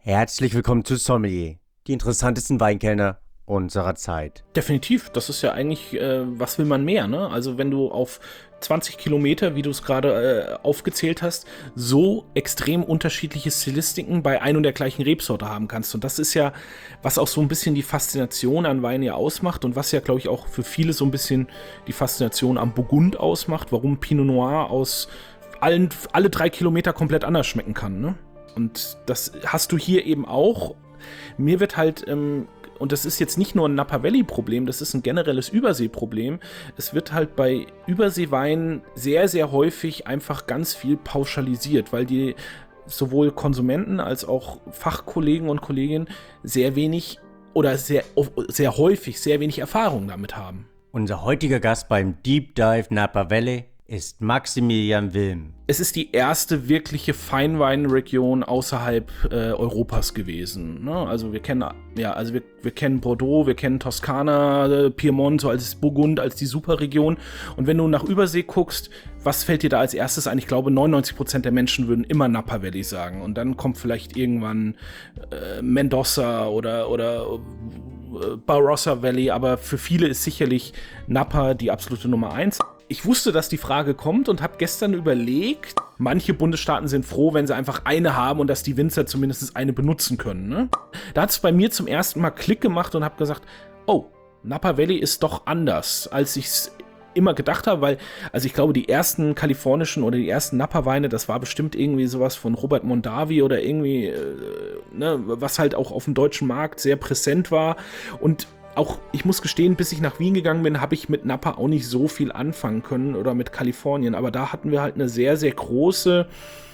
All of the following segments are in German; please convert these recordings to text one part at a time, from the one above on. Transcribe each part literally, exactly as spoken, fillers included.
Herzlich willkommen zu Sommelier, die interessantesten Weinkellner unserer Zeit. Definitiv, das ist ja eigentlich, äh, was will man mehr, ne? Also wenn du auf zwanzig Kilometer, wie du es gerade äh, aufgezählt hast, so extrem unterschiedliche Stilistiken bei ein und der gleichen Rebsorte haben kannst. Und das ist ja, was auch so ein bisschen die Faszination an Wein ja ausmacht und was ja, glaube ich, auch für viele so ein bisschen die Faszination am Burgund ausmacht, warum Pinot Noir aus allen, alle drei Kilometer komplett anders schmecken kann, ne? Und das hast du hier eben auch. Mir wird halt, ähm, und das ist jetzt nicht nur ein Napa Valley-Problem, das ist ein generelles Überseeproblem. Es wird halt bei Überseeweinen sehr, sehr häufig einfach ganz viel pauschalisiert, weil die sowohl Konsumenten als auch Fachkollegen und Kolleginnen sehr wenig oder sehr, sehr häufig sehr wenig Erfahrung damit haben. Unser heutiger Gast beim Deep Dive Napa Valley ist Maximilian Wilm. Es ist die erste wirkliche Feinweinregion außerhalb äh, Europas gewesen. Ne? Also wir kennen ja, also wir, wir kennen Bordeaux, wir kennen Toskana, äh, Piemont so als Burgund, als die Superregion. Und wenn du nach Übersee guckst, was fällt dir da als erstes ein? Ich glaube, neunundneunzig Prozent der Menschen würden immer Napa Valley sagen. Und dann kommt vielleicht irgendwann äh, Mendoza oder oder äh, Barossa Valley. Aber für viele ist sicherlich Napa die absolute Nummer eins. Ich wusste, dass die Frage kommt und habe gestern überlegt, manche Bundesstaaten sind froh, wenn sie einfach eine haben und dass die Winzer zumindest eine benutzen können. Ne? Da hat es bei mir zum ersten Mal Klick gemacht und habe gesagt, oh, Napa Valley ist doch anders, als ich es immer gedacht habe, weil, also ich glaube, die ersten kalifornischen oder die ersten Napa-Weine, das war bestimmt irgendwie sowas von Robert Mondavi oder irgendwie, äh, ne, was halt auch auf dem deutschen Markt sehr präsent war. Und auch, ich muss gestehen, bis ich nach Wien gegangen bin, habe ich mit Napa auch nicht so viel anfangen können oder mit Kalifornien. Aber da hatten wir halt eine sehr, sehr große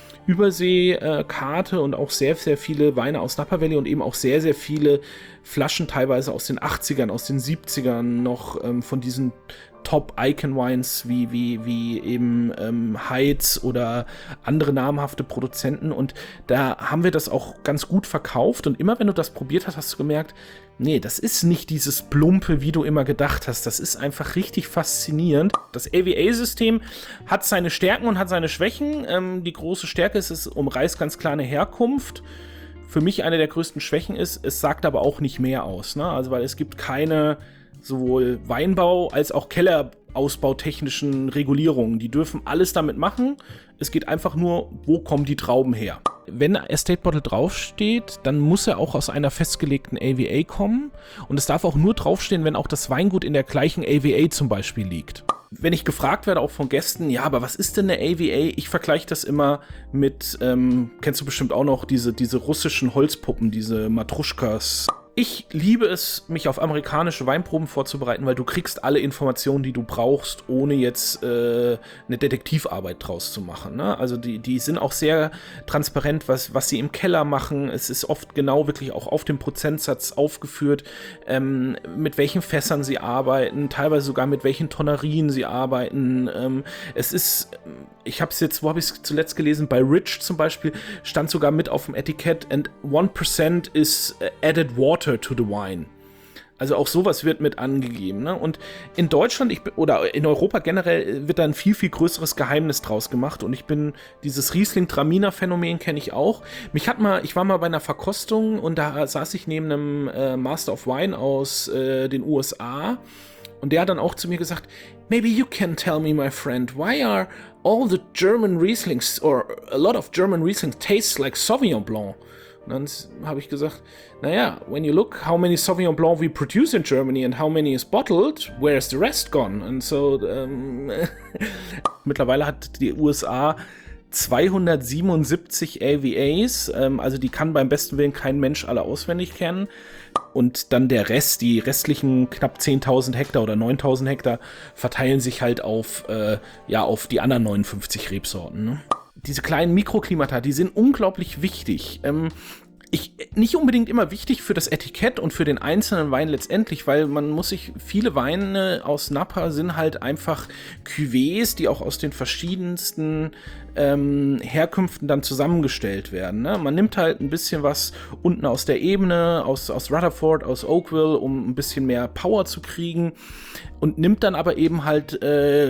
Überseekarte und auch sehr, sehr viele Weine aus Napa Valley und eben auch sehr, sehr viele Flaschen teilweise aus den achtzigern, aus den siebzigern noch ähm, von diesen Top-Icon-Wines wie, wie, wie eben ähm, Heitz oder andere namhafte Produzenten. Und da haben wir das auch ganz gut verkauft. Und immer wenn du das probiert hast, hast du gemerkt, nee, das ist nicht dieses Plumpe, wie du immer gedacht hast. Das ist einfach richtig faszinierend. Das A V A-System hat seine Stärken und hat seine Schwächen. Ähm, die große Stärke ist, es umreißt ganz klar eine Herkunft. Für mich eine der größten Schwächen ist, es sagt aber auch nicht mehr aus. Ne? Also, weil es gibt keine sowohl Weinbau- als auch Kellerausbautechnischen Regulierungen. Die dürfen alles damit machen. Es geht einfach nur, wo kommen die Trauben her. Wenn Estate Bottle draufsteht, dann muss er auch aus einer festgelegten A V A kommen. Und es darf auch nur draufstehen, wenn auch das Weingut in der gleichen A V A zum Beispiel liegt. Wenn ich gefragt werde, auch von Gästen, ja, aber was ist denn eine A V A? Ich vergleiche das immer mit, ähm, kennst du bestimmt auch noch, diese, diese russischen Holzpuppen, diese Matruschkas. Ich liebe es, mich auf amerikanische Weinproben vorzubereiten, weil du kriegst alle Informationen, die du brauchst, ohne jetzt äh, eine Detektivarbeit draus zu machen. Ne? Also die, die sind auch sehr transparent, was, was sie im Keller machen. Es ist oft genau wirklich auch auf dem Prozentsatz aufgeführt, ähm, mit welchen Fässern sie arbeiten, teilweise sogar mit welchen Tonnerien sie arbeiten. Ähm, es ist, ich habe es jetzt, wo habe ich es zuletzt gelesen? Bei Rich zum Beispiel stand sogar mit auf dem Etikett, and one percent is added water to the wine. Also auch sowas wird mit angegeben. Ne? Und in Deutschland ich, oder in Europa generell wird da ein viel, viel größeres Geheimnis draus gemacht. Und ich bin, dieses Riesling-Traminer-Phänomen kenne ich auch. Mich hat mal, ich war mal bei einer Verkostung und da saß ich neben einem äh, Master of Wine aus äh, den U S A. Und der hat dann auch zu mir gesagt, maybe you can tell me, my friend, why are all the German Rieslings or a lot of German Rieslings tastes like Sauvignon Blanc? Und dann habe ich gesagt, naja, when you look how many Sauvignon Blanc we produce in Germany and how many is bottled, where is the rest gone? Und so, ähm, mittlerweile hat die U S A zweihundertsiebenundsiebzig A V As, ähm, also die kann beim besten Willen kein Mensch alle auswendig kennen. Und dann der Rest, die restlichen knapp zehntausend Hektar oder neuntausend Hektar, verteilen sich halt auf, äh, ja, auf die anderen neunundfünfzig Rebsorten. Ne? Diese kleinen Mikroklimata, die sind unglaublich wichtig. Ähm, ich, nicht unbedingt immer wichtig für das Etikett und für den einzelnen Wein letztendlich, weil man muss sich, viele Weine aus Napa sind halt einfach Cuvées, die auch aus den verschiedensten ähm, Herkünften dann zusammengestellt werden. Ne? Man nimmt halt ein bisschen was unten aus der Ebene, aus, aus Rutherford, aus Oakville, um ein bisschen mehr Power zu kriegen und nimmt dann aber eben halt äh,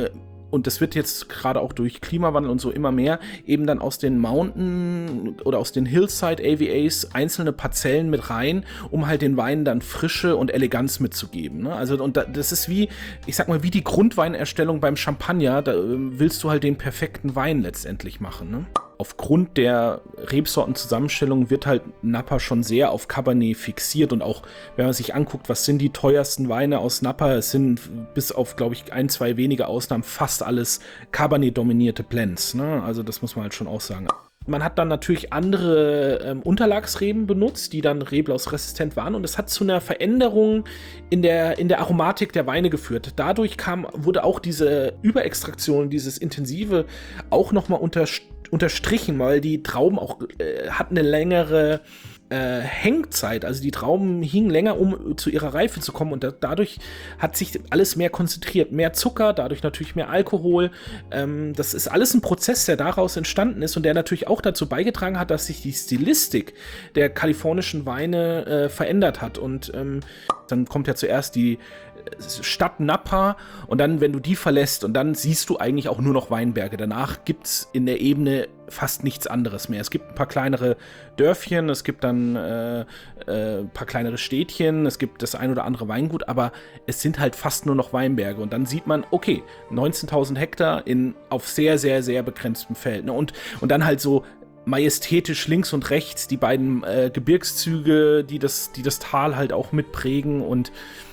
und das wird jetzt gerade auch durch Klimawandel und so immer mehr, eben dann aus den Mountain oder aus den Hillside A V As einzelne Parzellen mit rein, um halt den Wein dann Frische und Eleganz mitzugeben. Ne? Also und da, das ist wie, ich sag mal, wie die Grundweinerstellung beim Champagner, da äh, willst du halt den perfekten Wein letztendlich machen. Ne? Aufgrund der Rebsortenzusammenstellung wird halt Napa schon sehr auf Cabernet fixiert und auch, wenn man sich anguckt, was sind die teuersten Weine aus Napa, es sind bis auf, glaube ich, ein, zwei wenige Ausnahmen fast alles Cabernet-dominierte Blends, ne? Also das muss man halt schon auch sagen. Man hat dann natürlich andere ähm, Unterlagsreben benutzt, die dann reblausresistent waren und es hat zu einer Veränderung in der, in der Aromatik der Weine geführt. Dadurch kam, wurde auch diese Überextraktion, dieses Intensive auch nochmal unterstützt unterstrichen, weil die Trauben auch äh, hatten eine längere äh, Hängzeit, also die Trauben hingen länger, um zu ihrer Reife zu kommen und da, dadurch hat sich alles mehr konzentriert, mehr Zucker, dadurch natürlich mehr Alkohol. Ähm, das ist alles ein Prozess, der daraus entstanden ist und der natürlich auch dazu beigetragen hat, dass sich die Stilistik der kalifornischen Weine äh, verändert hat und ähm, dann kommt ja zuerst die Stadt Napa und dann, wenn du die verlässt und dann siehst du eigentlich auch nur noch Weinberge. Danach gibt es in der Ebene fast nichts anderes mehr. Es gibt ein paar kleinere Dörfchen, es gibt dann äh, äh, ein paar kleinere Städtchen, es gibt das ein oder andere Weingut, aber es sind halt fast nur noch Weinberge und dann sieht man, okay, neunzehntausend Hektar in, auf sehr, sehr, sehr begrenztem Feld. Ne? Und, und dann halt so majestätisch links und rechts die beiden äh, Gebirgszüge, die das, die das Tal halt auch mitprägen und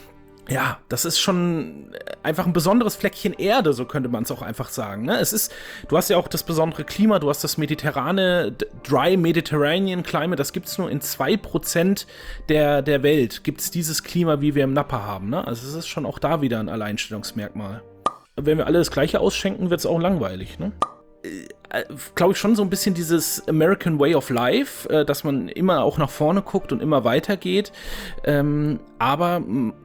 ja, das ist schon einfach ein besonderes Fleckchen Erde, so könnte man es auch einfach sagen. Ne? Es ist, du hast ja auch das besondere Klima, du hast das mediterrane, Dry Mediterranean Climate, das gibt es nur in zwei Prozent der, der Welt, gibt es dieses Klima, wie wir im Napa haben. Ne? Also es ist schon auch da wieder ein Alleinstellungsmerkmal. Wenn wir alle das Gleiche ausschenken, wird es auch langweilig. Ne? Äh, glaube ich schon so ein bisschen dieses American Way of Life, äh, dass man immer auch nach vorne guckt und immer weitergeht. Ähm, aber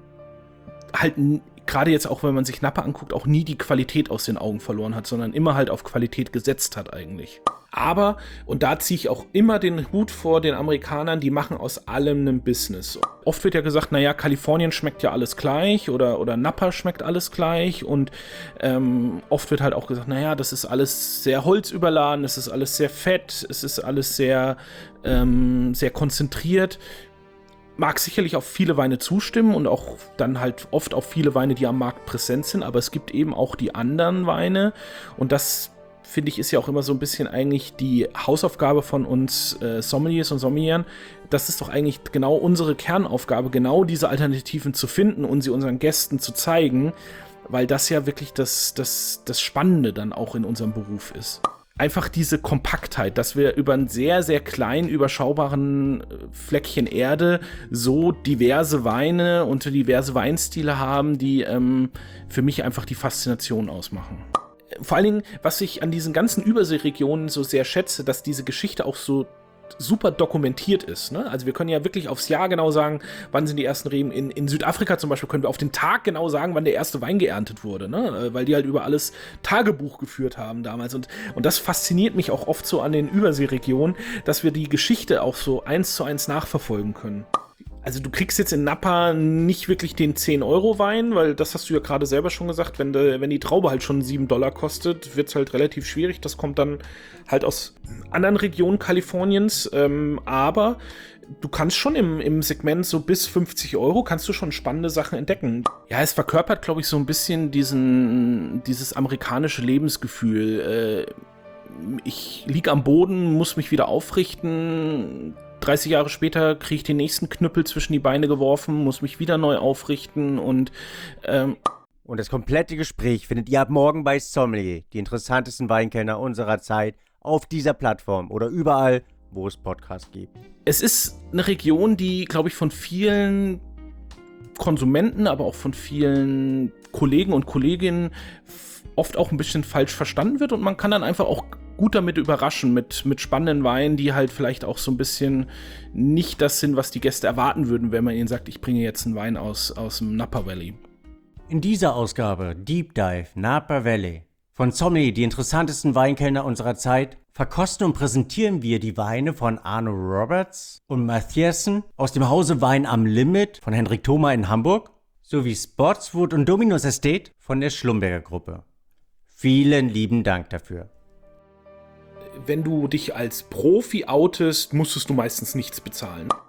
halt gerade jetzt auch, wenn man sich Napa anguckt, auch nie die Qualität aus den Augen verloren hat, sondern immer halt auf Qualität gesetzt hat eigentlich. Aber, und da ziehe ich auch immer den Hut vor den Amerikanern, die machen aus allem ein Business. Oft wird ja gesagt, naja, Kalifornien schmeckt ja alles gleich oder, oder Napa schmeckt alles gleich und ähm, oft wird halt auch gesagt, naja, das ist alles sehr holzüberladen, es ist alles sehr fett, es ist alles sehr, ähm, sehr konzentriert. Mag sicherlich auf viele Weine zustimmen und auch dann halt oft auf viele Weine, die am Markt präsent sind, aber es gibt eben auch die anderen Weine und das, finde ich, ist ja auch immer so ein bisschen eigentlich die Hausaufgabe von uns äh, Sommeliers und Sommelieren. Das ist doch eigentlich genau unsere Kernaufgabe, genau diese Alternativen zu finden und sie unseren Gästen zu zeigen, weil das ja wirklich das, das, das Spannende dann auch in unserem Beruf ist. Einfach diese Kompaktheit, dass wir über einen sehr, sehr kleinen, überschaubaren Fleckchen Erde so diverse Weine und diverse Weinstile haben, die ähm, für mich einfach die Faszination ausmachen. Vor allen Dingen, was ich an diesen ganzen Überseeregionen so sehr schätze, dass diese Geschichte auch so super dokumentiert ist. Ne? Also wir können ja wirklich aufs Jahr genau sagen, wann sind die ersten Reben. In, in Südafrika zum Beispiel können wir auf den Tag genau sagen, wann der erste Wein geerntet wurde, ne? Weil die halt über alles Tagebuch geführt haben damals. Und, und das fasziniert mich auch oft so an den Überseeregionen, dass wir die Geschichte auch so eins zu eins nachverfolgen können. Also du kriegst jetzt in Napa nicht wirklich den zehn Euro Wein, weil das hast du ja gerade selber schon gesagt, wenn, de, wenn die Traube halt schon sieben Dollar kostet, wird es halt relativ schwierig. Das kommt dann halt aus anderen Regionen Kaliforniens, ähm, aber du kannst schon im, im Segment so bis fünfzig Euro kannst du schon spannende Sachen entdecken. Ja, es verkörpert, glaube ich, so ein bisschen diesen, dieses amerikanische Lebensgefühl. Äh, ich liege am Boden, muss mich wieder aufrichten. dreißig Jahre später kriege ich den nächsten Knüppel zwischen die Beine geworfen, muss mich wieder neu aufrichten und ähm Und das komplette Gespräch findet ihr ab morgen bei Sommelier, die interessantesten Weinkenner unserer Zeit, auf dieser Plattform oder überall, wo es Podcasts gibt. Es ist eine Region, die, glaube ich, von vielen Konsumenten, aber auch von vielen Kollegen und Kolleginnen oft auch ein bisschen falsch verstanden wird und man kann dann einfach auch gut damit überraschen, mit, mit spannenden Weinen, die halt vielleicht auch so ein bisschen nicht das sind, was die Gäste erwarten würden, wenn man ihnen sagt, ich bringe jetzt einen Wein aus, aus dem Napa Valley. In dieser Ausgabe Deep Dive Napa Valley von Sommelier, die interessantesten Weinkenner unserer Zeit, verkosten und präsentieren wir die Weine von Arno Roberts und Mathiesen aus dem Hause Wein am Limit von Hendrik Thoma in Hamburg sowie Spotswood und Dominus Estate von der Schlumberger Gruppe. Vielen lieben Dank dafür. Wenn du dich als Profi outest, musstest du meistens nichts bezahlen.